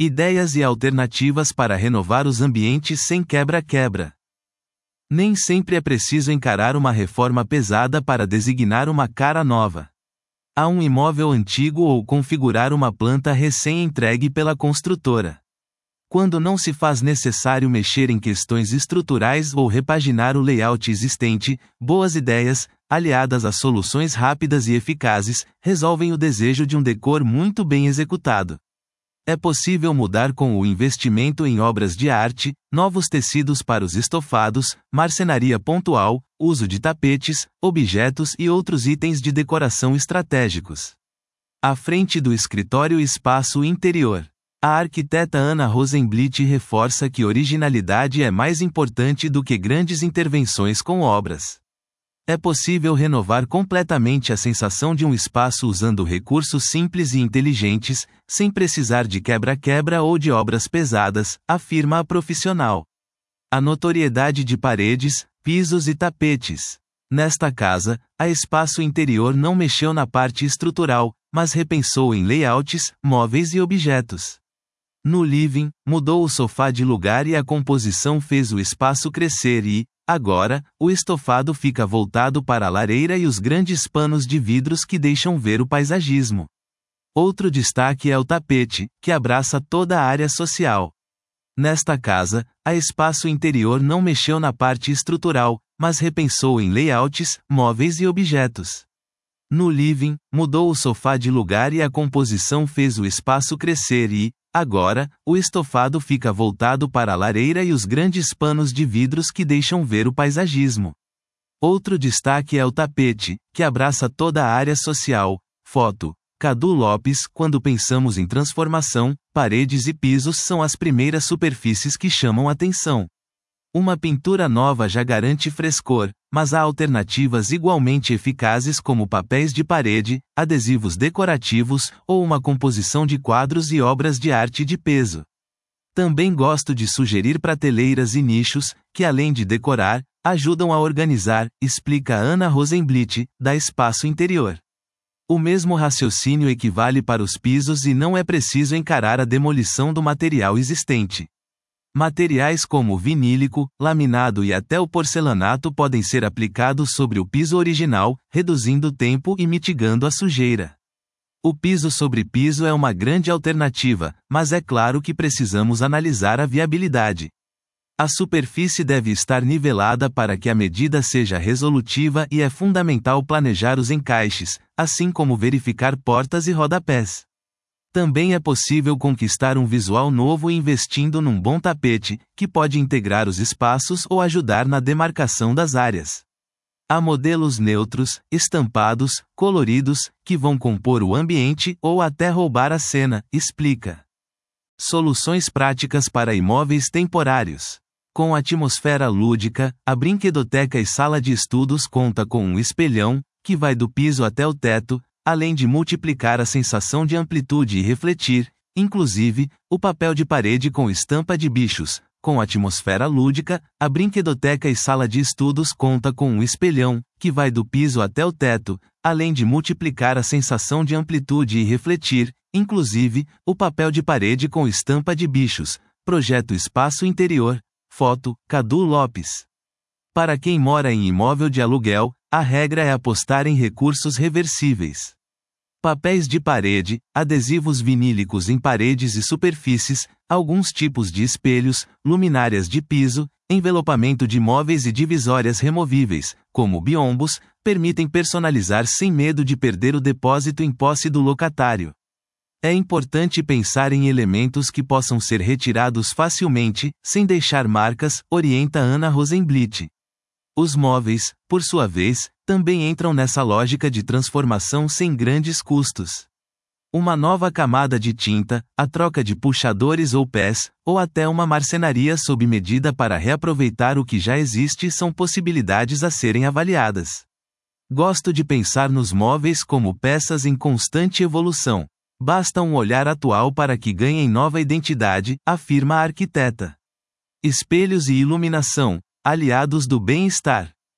Ideias e alternativas para renovar os ambientes sem quebra-quebra. Nem sempre é preciso encarar uma reforma pesada para designar uma cara nova. A um imóvel antigo ou configurar uma planta recém-entregue pela construtora. Quando não se faz necessário mexer em questões estruturais ou repaginar o layout existente, boas ideias, aliadas a soluções rápidas e eficazes, resolvem o desejo de um decor muito bem executado. É possível mudar com o investimento em obras de arte, novos tecidos para os estofados, marcenaria pontual, uso de tapetes, objetos e outros itens de decoração estratégicos. À frente do escritório e espaço interior. A arquiteta Ana Rosenblit reforça que originalidade é mais importante do que grandes intervenções com obras. É possível renovar completamente a sensação de um espaço usando recursos simples e inteligentes, sem precisar de quebra-quebra ou de obras pesadas, afirma a profissional. A notoriedade de paredes, pisos e tapetes. Nesta casa, a espaço interior não mexeu na parte estrutural, mas repensou em layouts, móveis e objetos. No living, mudou o sofá de lugar e a composição fez o espaço crescer e, agora, o estofado fica voltado para a lareira e os grandes panos de vidros que deixam ver o paisagismo. Outro destaque é o tapete, que abraça toda a área social. Nesta casa, a espaço interior não mexeu na parte estrutural, mas repensou em layouts, móveis e objetos. No living, mudou o sofá de lugar e a composição fez o espaço crescer e, agora, o estofado fica voltado para a lareira e os grandes panos de vidros que deixam ver o paisagismo. Outro destaque é o tapete, que abraça toda a área social. Foto: Cadu Lopes. Quando pensamos em transformação, paredes e pisos são as primeiras superfícies que chamam atenção. Uma pintura nova já garante frescor, mas há alternativas igualmente eficazes como papéis de parede, adesivos decorativos ou uma composição de quadros e obras de arte de peso. Também gosto de sugerir prateleiras e nichos, que além de decorar, ajudam a organizar, explica Ana Rosenblit, da Espaço Interior. O mesmo raciocínio equivale para os pisos e não é preciso encarar a demolição do material existente. Materiais como vinílico, laminado e até o porcelanato podem ser aplicados sobre o piso original, reduzindo o tempo e mitigando a sujeira. O piso sobre piso é uma grande alternativa, mas é claro que precisamos analisar a viabilidade. A superfície deve estar nivelada para que a medida seja resolutiva e é fundamental planejar os encaixes, assim como verificar portas e rodapés. Também é possível conquistar um visual novo investindo num bom tapete, que pode integrar os espaços ou ajudar na demarcação das áreas. Há modelos neutros, estampados, coloridos, que vão compor o ambiente ou até roubar a cena, explica. Soluções práticas para imóveis temporários. Com atmosfera lúdica, a brinquedoteca e sala de estudos conta com um espelhão, que vai do piso até o teto, além de multiplicar a sensação de amplitude e refletir, inclusive, o papel de parede com estampa de bichos. Com atmosfera lúdica, a brinquedoteca e sala de estudos conta com um espelhão, que vai do piso até o teto, além de multiplicar a sensação de amplitude e refletir, inclusive, o papel de parede com estampa de bichos. Projeto Espaço Interior. Foto: Cadu Lopes. Para quem mora em imóvel de aluguel, a regra é apostar em recursos reversíveis. Papéis de parede, adesivos vinílicos em paredes e superfícies, alguns tipos de espelhos, luminárias de piso, envelopamento de móveis e divisórias removíveis, como biombos, permitem personalizar sem medo de perder o depósito em posse do locatário. É importante pensar em elementos que possam ser retirados facilmente, sem deixar marcas, orienta Ana Rosenblit. Os móveis, por sua vez, também entram nessa lógica de transformação sem grandes custos. Uma nova camada de tinta, a troca de puxadores ou pés, ou até uma marcenaria sob medida para reaproveitar o que já existe são possibilidades a serem avaliadas. Gosto de pensar nos móveis como peças em constante evolução. Basta um olhar atual para que ganhem nova identidade, afirma a arquiteta. Espelhos e iluminação, aliados do bem-estar.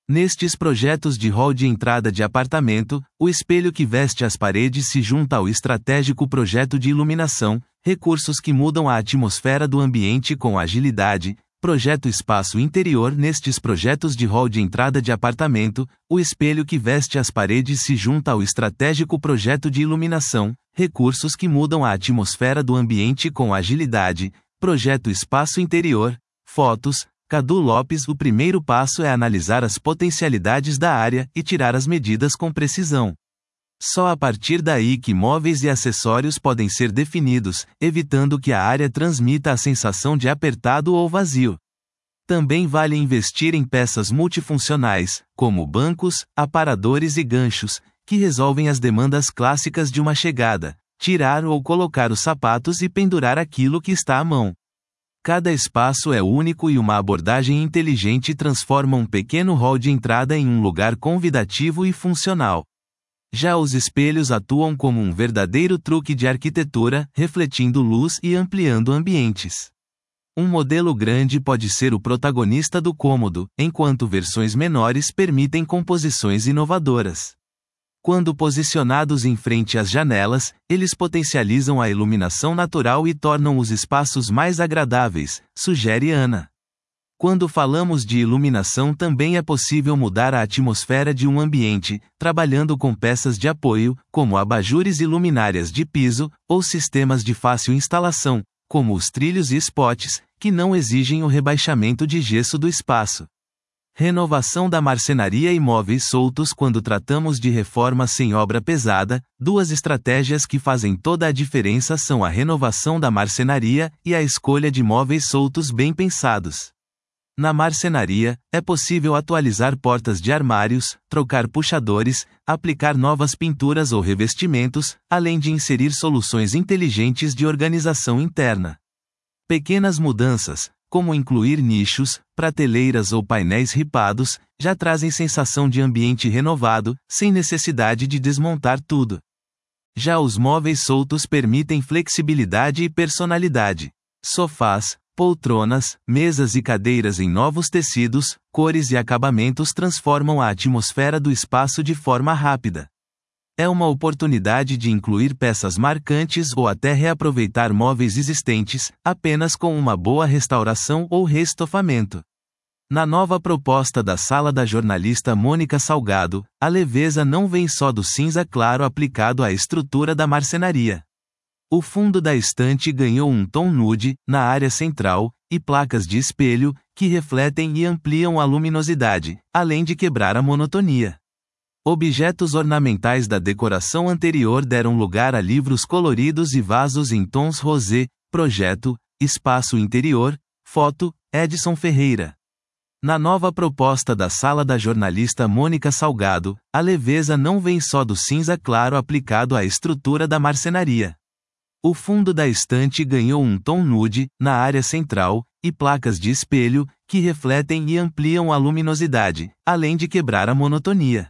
Nestes projetos de hall de entrada de apartamento, o espelho que veste as paredes se junta ao estratégico projeto de iluminação, recursos que mudam a atmosfera do ambiente com agilidade. Projeto espaço interior. Nestes projetos de hall de entrada de apartamento, o espelho que veste as paredes se junta ao estratégico projeto de iluminação, recursos que mudam a atmosfera do ambiente com agilidade. Projeto espaço interior. Fotos. Cadu Lopes. O primeiro passo é analisar as potencialidades da área e tirar as medidas com precisão. Só a partir daí que móveis e acessórios podem ser definidos, evitando que a área transmita a sensação de apertado ou vazio. Também vale investir em peças multifuncionais, como bancos, aparadores e ganchos, que resolvem as demandas clássicas de uma chegada: tirar ou colocar os sapatos e pendurar aquilo que está à mão. Cada espaço é único e uma abordagem inteligente transforma um pequeno hall de entrada em um lugar convidativo e funcional. Já os espelhos atuam como um verdadeiro truque de arquitetura, refletindo luz e ampliando ambientes. Um modelo grande pode ser o protagonista do cômodo, enquanto versões menores permitem composições inovadoras. Quando posicionados em frente às janelas, eles potencializam a iluminação natural e tornam os espaços mais agradáveis, sugere Ana. Quando falamos de iluminação, também é possível mudar a atmosfera de um ambiente, trabalhando com peças de apoio, como abajures e luminárias de piso, ou sistemas de fácil instalação, como os trilhos e spots, que não exigem o rebaixamento de gesso do espaço. Renovação da marcenaria e móveis soltos. Quando tratamos de reforma sem obra pesada, duas estratégias que fazem toda a diferença são a renovação da marcenaria e a escolha de móveis soltos bem pensados. Na marcenaria, é possível atualizar portas de armários, trocar puxadores, aplicar novas pinturas ou revestimentos, além de inserir soluções inteligentes de organização interna. Pequenas mudanças, como incluir nichos, prateleiras ou painéis ripados, já trazem sensação de ambiente renovado, sem necessidade de desmontar tudo. Já os móveis soltos permitem flexibilidade e personalidade. Sofás, poltronas, mesas e cadeiras em novos tecidos, cores e acabamentos transformam a atmosfera do espaço de forma rápida. É uma oportunidade de incluir peças marcantes ou até reaproveitar móveis existentes, apenas com uma boa restauração ou reestofamento. Na nova proposta da sala da jornalista Mônica Salgado, a leveza não vem só do cinza claro aplicado à estrutura da marcenaria. O fundo da estante ganhou um tom nude, na área central, e placas de espelho, que refletem e ampliam a luminosidade, além de quebrar a monotonia. Objetos ornamentais da decoração anterior deram lugar a livros coloridos e vasos em tons rosé. Projeto, espaço interior, foto, Edson Ferreira. Na nova proposta da sala da jornalista Mônica Salgado, a leveza não vem só do cinza claro aplicado à estrutura da marcenaria. O fundo da estante ganhou um tom nude, na área central, e placas de espelho, que refletem e ampliam a luminosidade, além de quebrar a monotonia.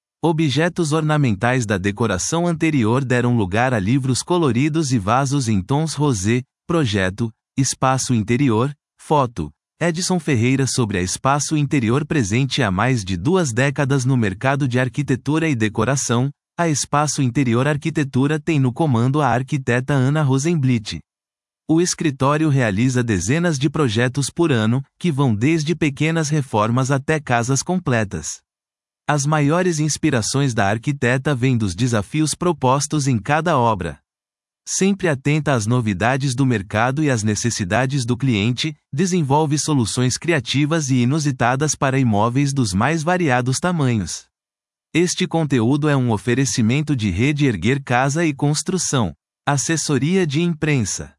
Objetos ornamentais da decoração anterior deram lugar a livros coloridos e vasos em tons rosé. Projeto, espaço interior, foto, Edson Ferreira. Sobre a espaço interior presente há mais de 2 décadas no mercado de arquitetura e decoração, a Espaço Interior Arquitetura tem no comando a arquiteta Ana Rosenblit. O escritório realiza dezenas de projetos por ano, que vão desde pequenas reformas até casas completas. As maiores inspirações da arquiteta vêm dos desafios propostos em cada obra. Sempre atenta às novidades do mercado e às necessidades do cliente, desenvolve soluções criativas e inusitadas para imóveis dos mais variados tamanhos. Este conteúdo é um oferecimento de Rede Erguer Casa e Construção. Assessoria de Imprensa.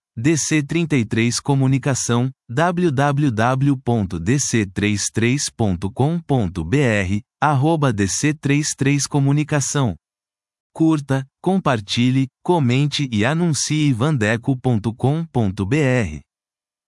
DC33 Comunicação, www.dc33.com.br, @DC33 Comunicação. Curta, compartilhe, comente e anuncie vandeco.com.br.